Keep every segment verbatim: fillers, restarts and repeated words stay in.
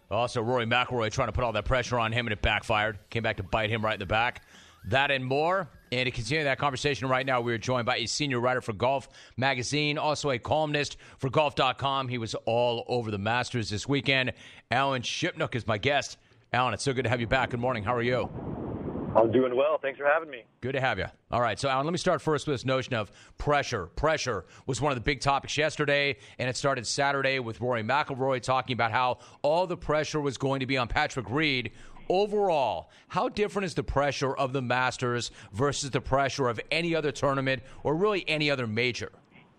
Also, Rory McIlroy trying to put all that pressure on him, and it backfired. Came back to bite him right in the back. That and more. And to continue that conversation right now, we are joined by a senior writer for Golf Magazine, also a columnist for golf dot com. He was all over the Masters this weekend. Alan Shipnuck is my guest. Alan, it's so good to have you back. Good morning. How are you? I'm doing well. Thanks for having me. Good to have you. All right, so Alan, let me start first with this notion of pressure. Pressure was one of the big topics yesterday, and it started Saturday with Rory McIlroy talking about how all the pressure was going to be on Patrick Reed. Overall, how different is the pressure of the Masters versus the pressure of any other tournament or really any other major?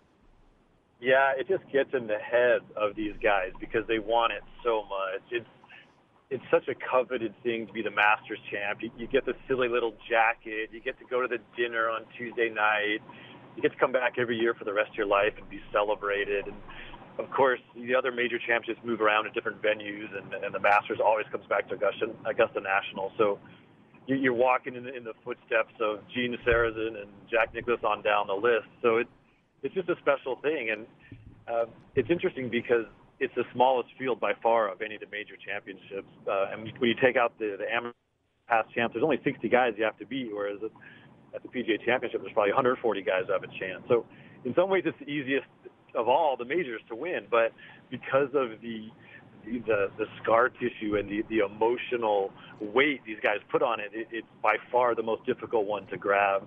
Yeah, it just gets in the head of these guys because they want it so much. It's it's such a coveted thing to be the Masters champ. You, you get the silly little jacket. You get to go to the dinner on Tuesday night. You get to come back every year for the rest of your life and be celebrated. And of course, the other major championships move around at different venues, and, and the Masters always comes back to Augusta, Augusta National. So you, you're walking in the, in the footsteps of Gene Sarazen and Jack Nicklaus on down the list. So it, it's just a special thing. And uh, it's interesting because it's the smallest field by far of any of the major championships. Uh, and when you take out the, the amateur past champs, there's only sixty guys you have to beat, whereas at the P G A Championship, there's probably one hundred forty guys who have a chance. So in some ways, it's the easiest of all the majors to win, but because of the the, the scar tissue and the, the emotional weight these guys put on it, it, it's by far the most difficult one to grab.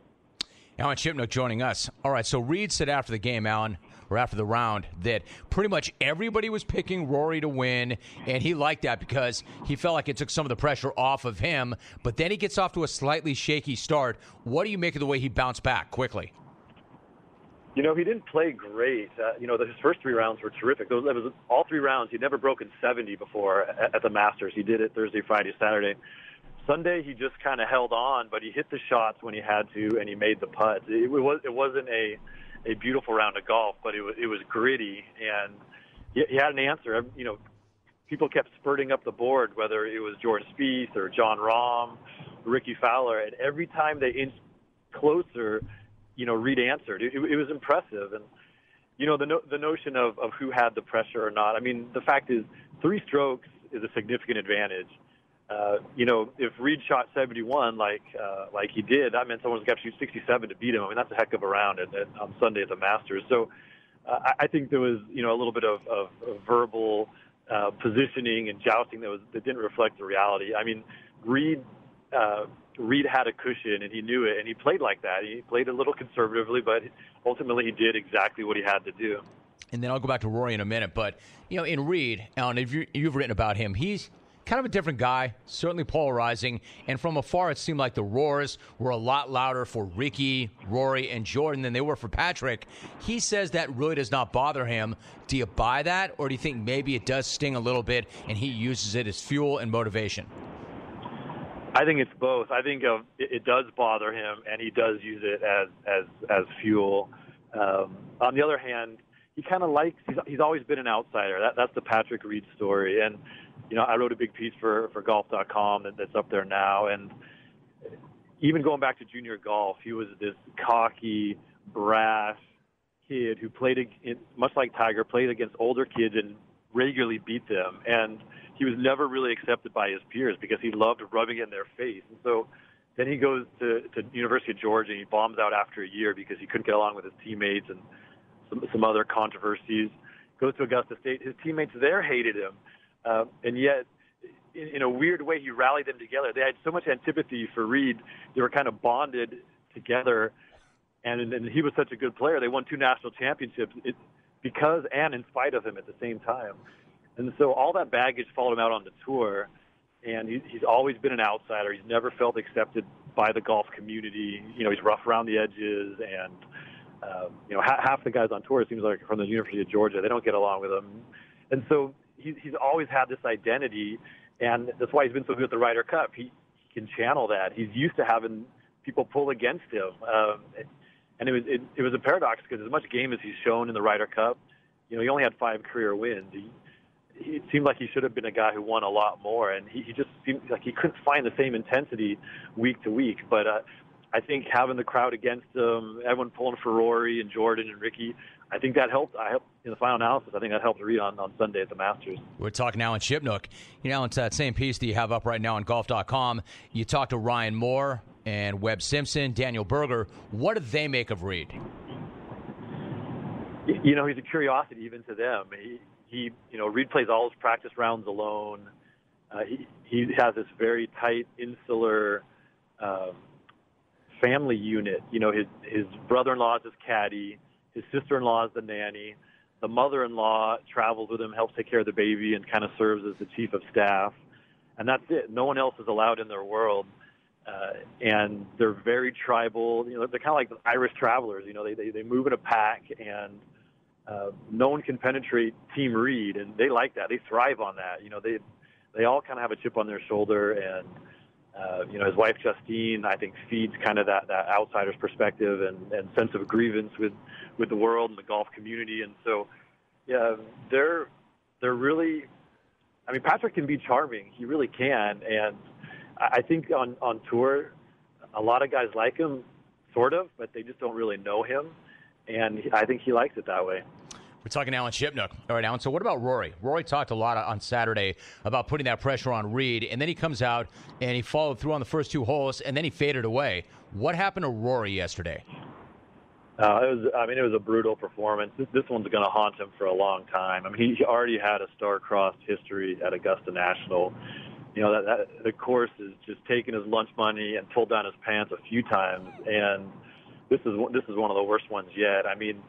Alan Shipnuck joining us. All right, so Reed said after the game, Alan, or after the round, that pretty much everybody was picking Rory to win, and he liked that because he felt like it took some of the pressure off of him, but then he gets off to a slightly shaky start. What do you make of the way he bounced back quickly? You know, he didn't play great. Uh, you know, his first three rounds were terrific. Those, it was all three rounds. He'd never broken seventy before at, at the Masters. He did it Thursday, Friday, Saturday. Sunday, he just kind of held on, but he hit the shots when he had to, and he made the putts. It, it, was, it wasn't a, a beautiful round of golf, but it was, it was gritty, and he, he had an answer. You know, people kept spurting up the board, whether it was Jordan Spieth or Jon Rahm, Ricky Fowler, and every time they inched closer, you know, Reed answered. It, it was impressive. And, you know, the no, the notion of, of who had the pressure or not, I mean, the fact is three strokes is a significant advantage. Uh, you know, if Reed shot seventy-one like uh, like he did, that meant someone's got to shoot sixty-seven to beat him. I mean, that's a heck of a round at, at, on Sunday at the Masters. So uh, I think there was, you know, a little bit of, of, of verbal uh, positioning and jousting that was that didn't reflect the reality. I mean, Reed uh, Reed had a cushion, and he knew it, and he played like that. He played a little conservatively, but ultimately he did exactly what he had to do. And then I'll go back to Rory in a minute. But, you know, in Reed, Alan, if you, you've written about him, he's kind of a different guy, certainly polarizing. And from afar, it seemed like the roars were a lot louder for Ricky, Rory, and Jordan than they were for Patrick. He says that really does not bother him. Do you buy that, or do you think maybe it does sting a little bit and he uses it as fuel and motivation? I think it's both. I think of, it, it does bother him, and he does use it as as as fuel. Um, on the other hand, he kind of likes. He's, he's always been an outsider. That, that's the Patrick Reed story. And you know, I wrote a big piece for for golf dot com that, that's up there now. And even going back to junior golf, he was this cocky, brash kid who played, much like Tiger, played against older kids and regularly beat them. And he was never really accepted by his peers because he loved rubbing it in their face. And so then he goes to, to University of Georgia, and he bombs out after a year because he couldn't get along with his teammates and some, some other controversies. Goes to Augusta State. His teammates there hated him. Uh, and yet, in, in a weird way, he rallied them together. They had so much antipathy for Reed. They were kind of bonded together. And, and he was such a good player. They won two national championships it, because and in spite of him at the same time. And so all that baggage followed him out on the tour, and he, he's always been an outsider. He's never felt accepted by the golf community. You know, he's rough around the edges, and, um, you know, ha- half the guys on tour, it seems like, from the University of Georgia. They don't get along with him. And so he, he's always had this identity, and that's why he's been so good at the Ryder Cup. He, he can channel that. He's used to having people pull against him. Um, and it was it, it was a paradox because as much game as he's shown in the Ryder Cup, you know, he only had five career wins. He, it seemed like he should have been a guy who won a lot more, and he, he just seemed like he couldn't find the same intensity week to week. But uh, I think having the crowd against him, everyone pulling for Rory and Jordan and Ricky, I think that helped. I helped in the final analysis. I think that helped Reed on, on Sunday at the Masters. We're talking Alan Shipnuck. You know, it's that same piece that you have up right now on golf dot com. You talked to Ryan Moore and Webb Simpson, Daniel Berger. What do they make of Reed? You know, he's a curiosity even to them. He, he you know, Reed plays all his practice rounds alone. Uh, he, he has this very tight, insular um, family unit. You know, his, his brother-in-law is his caddy. His sister-in-law is the nanny. The mother-in-law travels with him, helps take care of the baby, and kind of serves as the chief of staff. And that's it. No one else is allowed in their world. Uh, and they're very tribal. You know, they're kind of like the Irish travelers. You know, they, they, they move in a pack, and uh, no one can penetrate Team Reed, and they like that. They thrive on that. You know, they they all kind of have a chip on their shoulder, and Uh, you know, his wife Justine, I think, feeds kind of that, that outsider's perspective and, and sense of grievance with, with the world and the golf community. And so, yeah, they're they're really. I mean, Patrick can be charming. He really can. And I think on on tour, a lot of guys like him, sort of, but they just don't really know him. And I think he likes it that way. We're talking Alan Shipnuck. All right, Alan, so what about Rory? Rory talked a lot on Saturday about putting that pressure on Reed, and then he comes out and he followed through on the first two holes, and then he faded away. What happened to Rory yesterday? Uh, it was, I mean, it was a brutal performance. This, this one's going to haunt him for a long time. I mean, he already had a star-crossed history at Augusta National. You know, that, that the course has just taken his lunch money and pulled down his pants a few times, and this is this is one of the worst ones yet. I mean,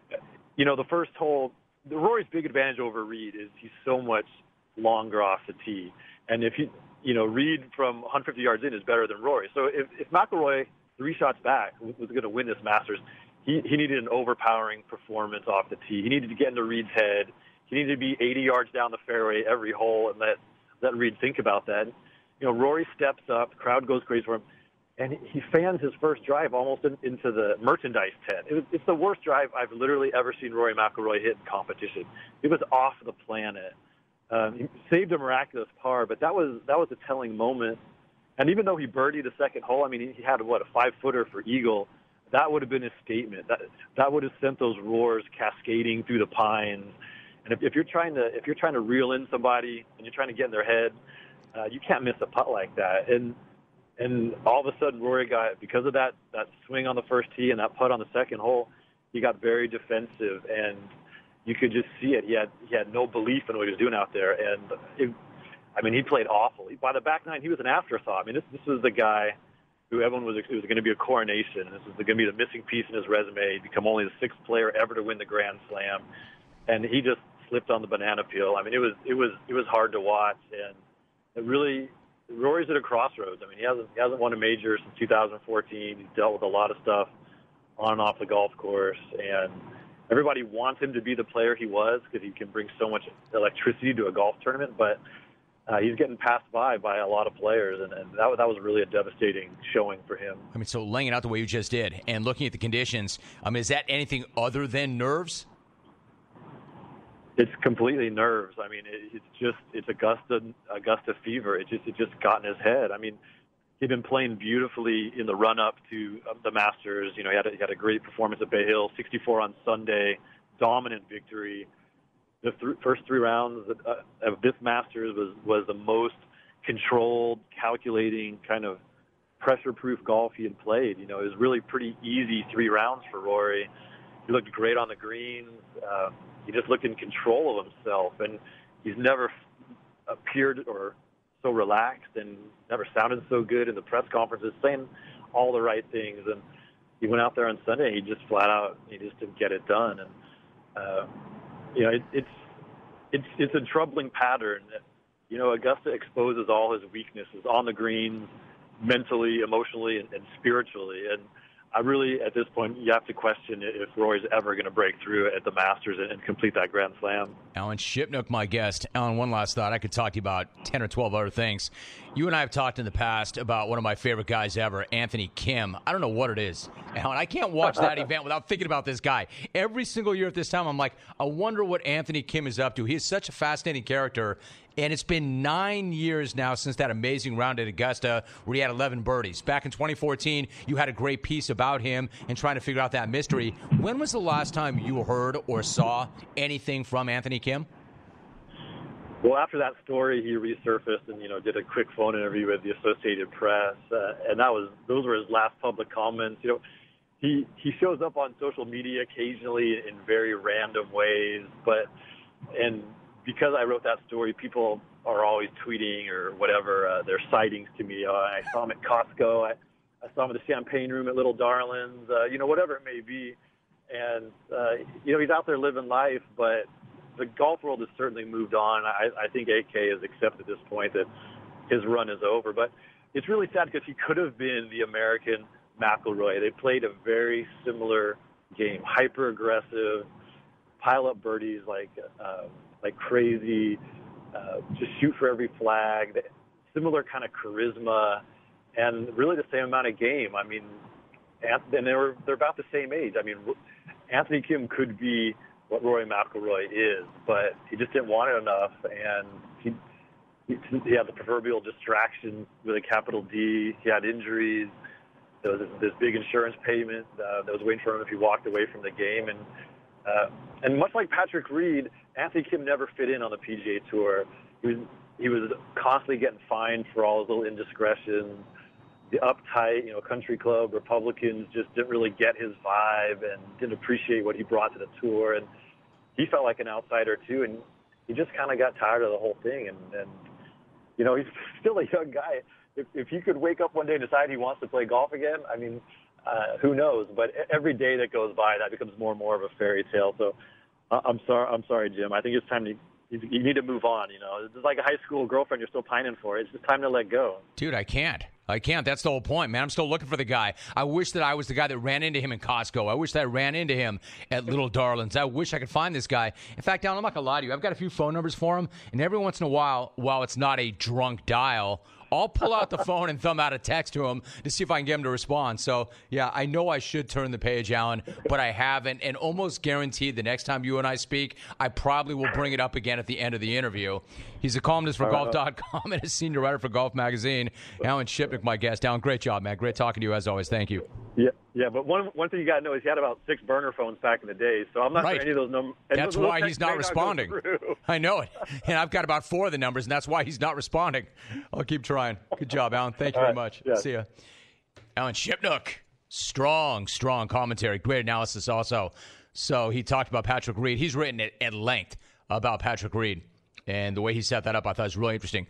you know, the first hole, the Rory's big advantage over Reed is he's so much longer off the tee. And if he, you know, Reed from one hundred fifty yards in is better than Rory. So if, if McIlroy, three shots back, was going to win this Masters, he, he needed an overpowering performance off the tee. He needed to get into Reed's head. He needed to be eighty yards down the fairway every hole and let, let Reed think about that. You know, Rory steps up, the crowd goes crazy for him. And he fans his first drive almost in, into the merchandise tent. It was, it's the worst drive I've literally ever seen Rory McIlroy hit in competition. It was off the planet. Um, he saved a miraculous par, but that was that was a telling moment. And even though he birdied the second hole, I mean, he had, what, a five-footer for eagle. That would have been his statement. That that would have sent those roars cascading through the pines. And if, if you're trying to if you're trying to reel in somebody and you're trying to get in their head, uh, you can't miss a putt like that. And And all of a sudden, Rory got, because of that, that swing on the first tee and that putt on the second hole, he got very defensive, and you could just see it. He had he had no belief in what he was doing out there, and it, I mean, he played awful. By the back nine, he was an afterthought. I mean, this this was the guy who everyone was, it was going to be a coronation. This was going to be the missing piece in his resume. He'd become only the sixth player ever to win the Grand Slam, and he just slipped on the banana peel. I mean, it was it was it was hard to watch, and it really. Rory's at a crossroads. I mean, he hasn't he hasn't won a major since two thousand fourteen. He's dealt with a lot of stuff on and off the golf course, and everybody wants him to be the player he was because he can bring so much electricity to a golf tournament. But uh, he's getting passed by by a lot of players, and, and that that was really a devastating showing for him. I mean, so laying it out the way you just did, and looking at the conditions, I mean, is that anything other than nerves? It's completely nerves. I mean, it, it's just it's Augusta Augusta fever. It just it just got in his head. I mean, he'd been playing beautifully in the run up to the Masters. You know, he had a, he had a great performance at Bay Hill, sixty-four on Sunday, dominant victory. The th- first three rounds of this Masters was was the most controlled, calculating kind of pressure-proof golf he had played. You know, it was really pretty easy three rounds for Rory. He looked great on the greens. Uh, He just looked in control of himself, and he's never appeared or so relaxed and never sounded so good in the press conferences, saying all the right things. And he went out there on Sunday, he just flat out, he just didn't get it done. And, uh, you know, it, it's, it's, it's a troubling pattern. You know, Augusta exposes all his weaknesses on the greens, mentally, emotionally, and, and spiritually. And I really, at this point, you have to question if Rory's ever going to break through at the Masters and, and complete that Grand Slam. Alan Shipnuck, my guest. Alan, one last thought. I could talk to you about ten or twelve other things. You and I have talked in the past about one of my favorite guys ever, Anthony Kim. I don't know what it is, Alan. I can't watch that event without thinking about this guy. Every single year at this time, I'm like, I wonder what Anthony Kim is up to. He is such a fascinating character. And it's been nine years now since that amazing round at Augusta where he had eleven birdies. Back in twenty fourteen, you had a great piece about him and trying to figure out that mystery. When was the last time you heard or saw anything from Anthony Kim? Well, after that story, he resurfaced and, you know, did a quick phone interview with the Associated Press, uh, and that was those were his last public comments. You know, he he shows up on social media occasionally in very random ways, but and because I wrote that story, people are always tweeting or whatever uh, their sightings to me. Uh, I saw him at Costco. I, I saw him at the Champagne Room at Little Darlings. Uh, you know, whatever it may be, and uh, you know, he's out there living life, but the golf world has certainly moved on. I, I think A K has accepted at this point that his run is over. But it's really sad because he could have been the American McIlroy. They played a very similar game, hyper-aggressive, pile up birdies like uh, like crazy, uh, just shoot for every flag, similar kind of charisma, and really the same amount of game. I mean, and they were they're about the same age. I mean, Anthony Kim could be what Rory McIlroy is, but he just didn't want it enough, and he he had the proverbial distraction with a capital D. He had injuries. There was this big insurance payment uh, that was waiting for him if he walked away from the game, and uh, and much like Patrick Reed, Anthony Kim never fit in on the P G A Tour. He was he was constantly getting fined for all his little indiscretions. The uptight, you know, country club Republicans just didn't really get his vibe and didn't appreciate what he brought to the tour, and he felt like an outsider too, and he just kind of got tired of the whole thing. And, and you know, he's still a young guy. If, if he could wake up one day and decide he wants to play golf again, I mean, uh, who knows? But every day that goes by, that becomes more and more of a fairy tale. So uh, I'm sorry, I'm sorry, Jim. I think it's time to. You need to move on, you know. It's like a high school girlfriend you're still pining for. It's just time to let go. Dude, I can't. I can't. That's the whole point, man. I'm still looking for the guy. I wish that I was the guy that ran into him in Costco. I wish that I ran into him at Little Darlings. I wish I could find this guy. In fact, Alan, I'm not going to lie to you. I've got a few phone numbers for him, and every once in a while, while it's not a drunk dial, I'll pull out the phone and thumb out a text to him to see if I can get him to respond. So, yeah, I know I should turn the page, Alan, but I haven't. And almost guaranteed the next time you and I speak, I probably will bring it up again at the end of the interview. He's a columnist for golf dot com and a senior writer for Golf Magazine. Alan Shipnuck, my guest. Alan, great job, man. Great talking to you as always. Thank you. Yeah, yeah, but one one thing you got to know is he had about six burner phones back in the day, so I'm not right. sure any of those numbers. That's those why he's not responding. Not I know it. And I've got about four of the numbers, and that's why he's not responding. I'll keep trying. Good job, Alan. Thank you All very right. much. Yeah. See ya. Alan Shipnuck. Strong, strong commentary. Great analysis also. So he talked about Patrick Reed. He's written it at length about Patrick Reed. And the way he set that up, I thought was really interesting.